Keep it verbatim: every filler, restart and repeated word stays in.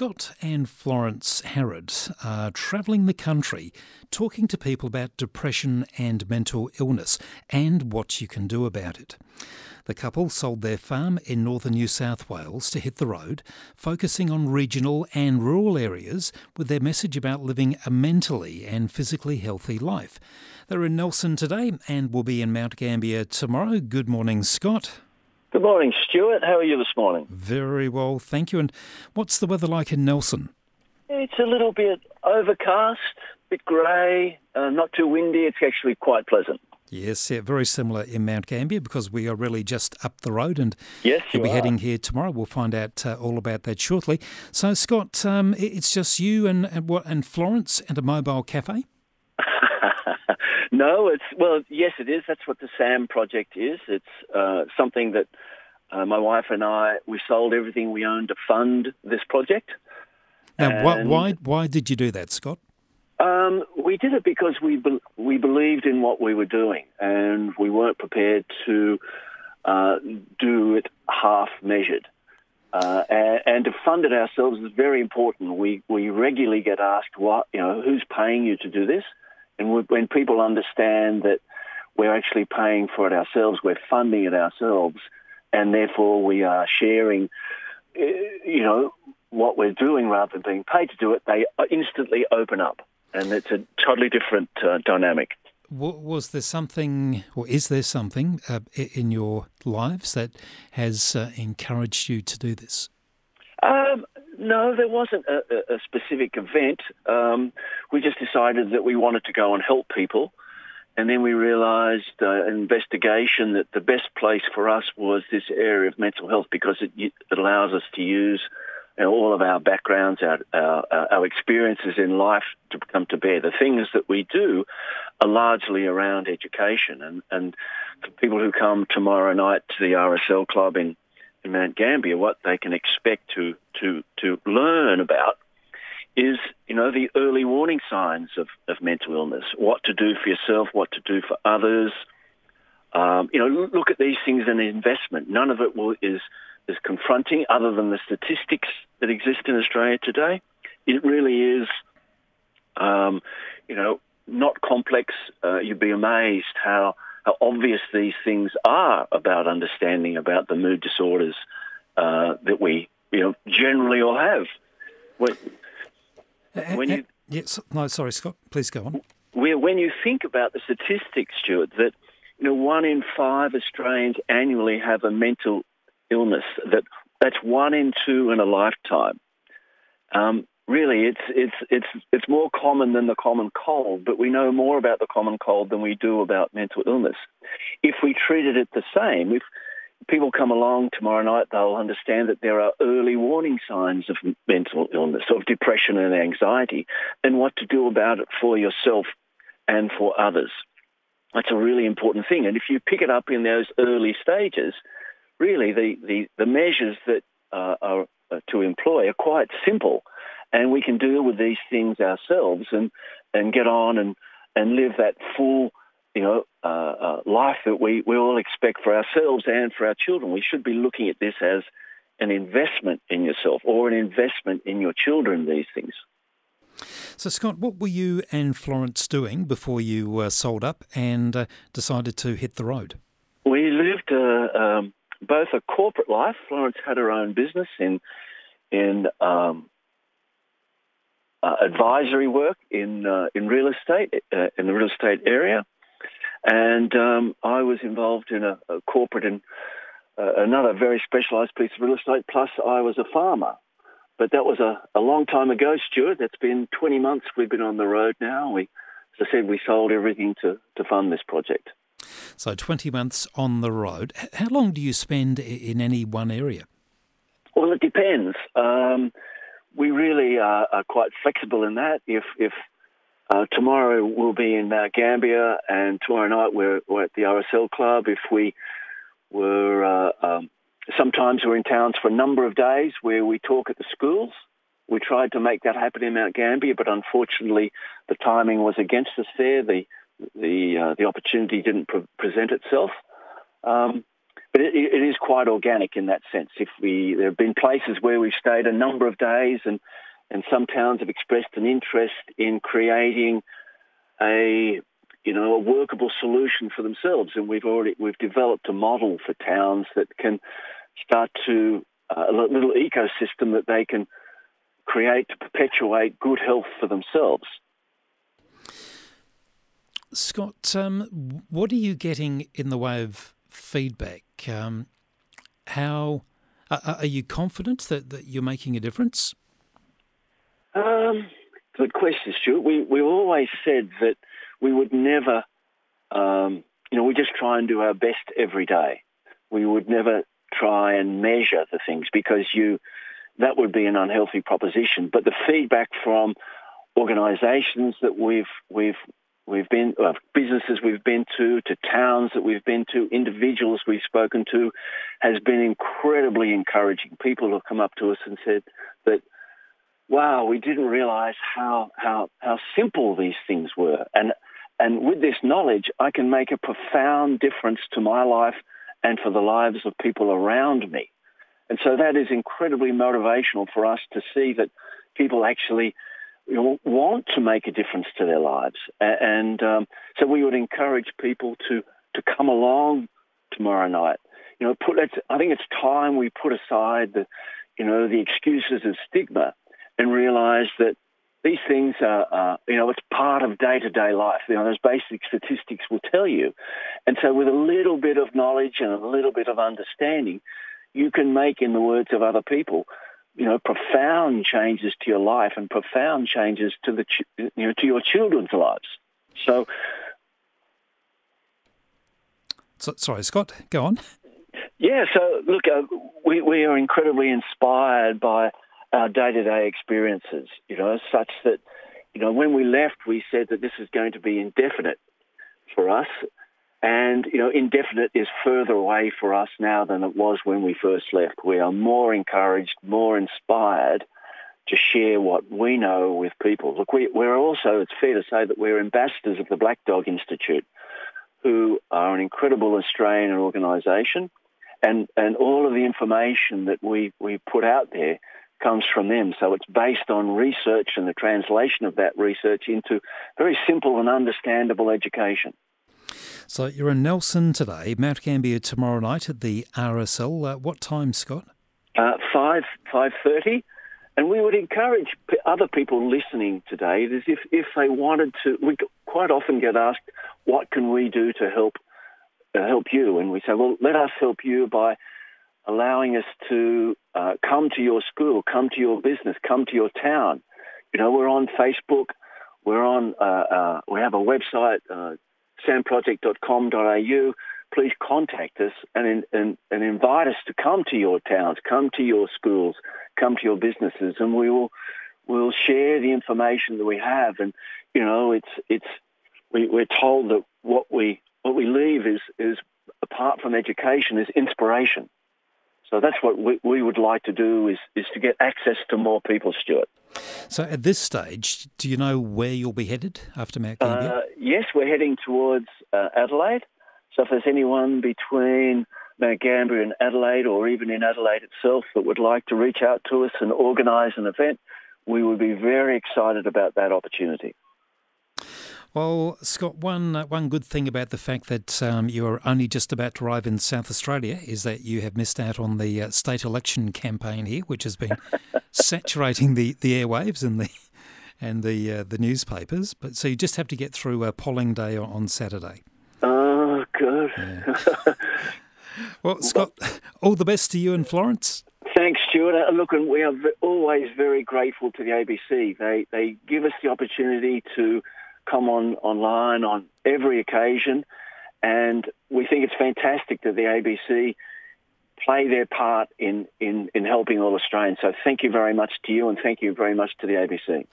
Scott and Florence Harrod are travelling the country talking to people about depression and mental illness and what you can do about it. The couple sold their farm in northern New South Wales to hit the road, focusing on regional and rural areas with their message about living a mentally and physically healthy life. They're in Nelson today and will be in Mount Gambier tomorrow. Good morning, Scott. Good morning, Stuart. How are you this morning? Very well, thank you. And what's the weather like in Nelson? It's a little bit overcast, a bit grey, uh, not too windy. It's actually quite pleasant. Yes, yeah, very similar in Mount Gambier because we are really just up the road and yes, you you'll be are. heading here tomorrow. We'll find out uh, all about that shortly. So, Scott, um, it's just you and, and what and Florence and a mobile cafe? No, it's, well, yes, it is. That's what the SAM project is. It's uh, something that uh, my wife and I, we sold everything we owned to fund this project. Now, why, why, why did you do that, Scott? Um, we did it because we be- we believed in what we were doing, and we weren't prepared to uh, do it half-measured. Uh, and, and to fund it ourselves is very important. We we regularly get asked, what you know, who's paying you to do this? And we, when people understand that we're actually paying for it ourselves, we're funding it ourselves, and therefore we are sharing, you know, what we're doing rather than being paid to do it, they instantly open up. And it's a totally different uh, dynamic. Was there something, or is there something uh, in your lives that has uh, encouraged you to do this? Um, no, there wasn't a, a specific event. Um, we just decided that we wanted to go and help people. And then we realised, uh, investigation, that the best place for us was this area of mental health because it, it allows us to use you know, all of our backgrounds, our, our, our experiences in life to come to bear. The things that we do are largely around education. And, and for people who come tomorrow night to the R S L Club in, in Mount Gambier, what they can expect to, to, to learn about is, you know, the early warning signs of, of mental illness, what to do for yourself, what to do for others. Um, you know, look at these things as an investment. None of it will, is... is confronting, other than the statistics that exist in Australia today. It really is, um, you know, not complex. Uh, you'd be amazed how, how obvious these things are about understanding about the mood disorders uh, that we, you know, generally all have. When, when you, yes, no, sorry, Scott, please go on. When you think about the statistics, Stuart, that, you know, one in five Australians annually have a mental illness, that that's one in two in a lifetime. Um, really, it's it's it's it's more common than the common cold, but we know more about the common cold than we do about mental illness. If we treated it the same, if people come along tomorrow night, they'll understand that there are early warning signs of mental illness, of depression and anxiety, and what to do about it for yourself and for others. That's a really important thing. And if you pick it up in those early stages, really, the, the, the measures that uh, are uh, to employ are quite simple, and we can deal with these things ourselves and, and get on and, and live that full, you know, uh, uh, life that we, we all expect for ourselves and for our children. We should be looking at this as an investment in yourself or an investment in your children, these things. So, Scott, what were you and Florence doing before you uh, sold up and uh, decided to hit the road? We lived a... Um, both a corporate life. Florence had her own business in in um, uh, advisory work in uh, in real estate uh, in the real estate area, and um, I was involved in a, a corporate and uh, another very specialised piece of real estate. Plus, I was a farmer, but that was a, a long time ago, Stuart. That's been twenty months. We've been on the road now. We, as I said, we sold everything to to fund this project. So twenty months on the road. How long do you spend in any one area? Well, it depends. Um, we really are, are quite flexible in that. If, if uh, tomorrow we'll be in Mount Gambier and tomorrow night we're, we're at the R S L Club, if we were, uh, um, sometimes we're in towns for a number of days where we talk at the schools. We tried to make that happen in Mount Gambier, but unfortunately the timing was against us there. The the uh, the opportunity didn't pre- present itself. Um, but it, it is quite organic in that sense. If we there have been places where we've stayed a number of days, and and some towns have expressed an interest in creating a you know a workable solution for themselves, and we've already we've developed a model for towns that can start to uh, a little ecosystem that they can create to perpetuate good health for themselves. Scott, um, what are you getting in the way of feedback? Um, how uh, are you confident that, that you're making a difference? Um, good question, Stuart. We we've always said that we would never, um, you know, we just try and do our best every day. We would never try and measure the things because you that would be an unhealthy proposition. But the feedback from organisations that we've we've We've been, uh, businesses we've been to, to towns that we've been to, individuals we've spoken to, has been incredibly encouraging. People have come up to us and said that, wow, we didn't realise how, how, how simple these things were. And, and with this knowledge, I can make a profound difference to my life and for the lives of people around me. And so that is incredibly motivational for us to see that people actually you know, want to make a difference to their lives. And um, so we would encourage people to, to come along tomorrow night. You know, put I think it's time we put aside the, you know, the excuses of stigma and realise that these things are, uh, you know, it's part of day-to-day life. You know, those basic statistics will tell you. And so with a little bit of knowledge and a little bit of understanding, you can make, in the words of other people, you know, profound changes to your life and profound changes to the, ch- you know, to your children's lives. So, so sorry, Scott, go on. Yeah. So, look, uh, we we are incredibly inspired by our day-to-day experiences. You know, such that, you know, when we left, we said that this is going to be indefinite for us. And, you know, indefinite is further away for us now than it was when we first left. We are more encouraged, more inspired to share what we know with people. Look, we, we're also, it's fair to say that we're ambassadors of the Black Dog Institute, who are an incredible Australian organisation. And, and all of the information that we, we put out there comes from them. So it's based on research and the translation of that research into very simple and understandable education. So you're in Nelson today, Mount Gambier tomorrow night at the R S L. Uh, what time, Scott? Uh, five, five thirty. And we would encourage p- other people listening today that if, if they wanted to, we quite often get asked, what can we do to help uh, help you? And we say, well, let us help you by allowing us to uh, come to your school, come to your business, come to your town. You know, we're on Facebook, we're on, uh, uh, we have a website, uh, sam project dot com dot a u. Please contact us and, and and invite us to come to your towns, come to your schools, come to your businesses, and we will we'll share the information that we have. And you know, it's it's we, we're told that what we what we leave is is apart from education is inspiration. So that's what we, we would like to do is is to get access to more people, Stuart. So at this stage, do you know where you'll be headed after Mount Gambier? Uh, yes, we're heading towards uh, Adelaide. So if there's anyone between Mount Gambier and Adelaide, or even in Adelaide itself, that would like to reach out to us and organise an event, we would be very excited about that opportunity. Well, Scott, one uh, one good thing about the fact that um, you're only just about to arrive in South Australia is that you have missed out on the uh, state election campaign here, which has been saturating the, the airwaves and the and the uh, the newspapers. But so you just have to get through uh, polling day on Saturday. Oh, good. Yeah. Well, Scott, all the best to you and Florence. Thanks, Stuart. Uh, look, and we are v- always very grateful to the A B C. They they give us the opportunity to come on online on every occasion, and we think it's fantastic that the A B C play their part in, in, in helping all Australians. So thank you very much to you, and thank you very much to the A B C.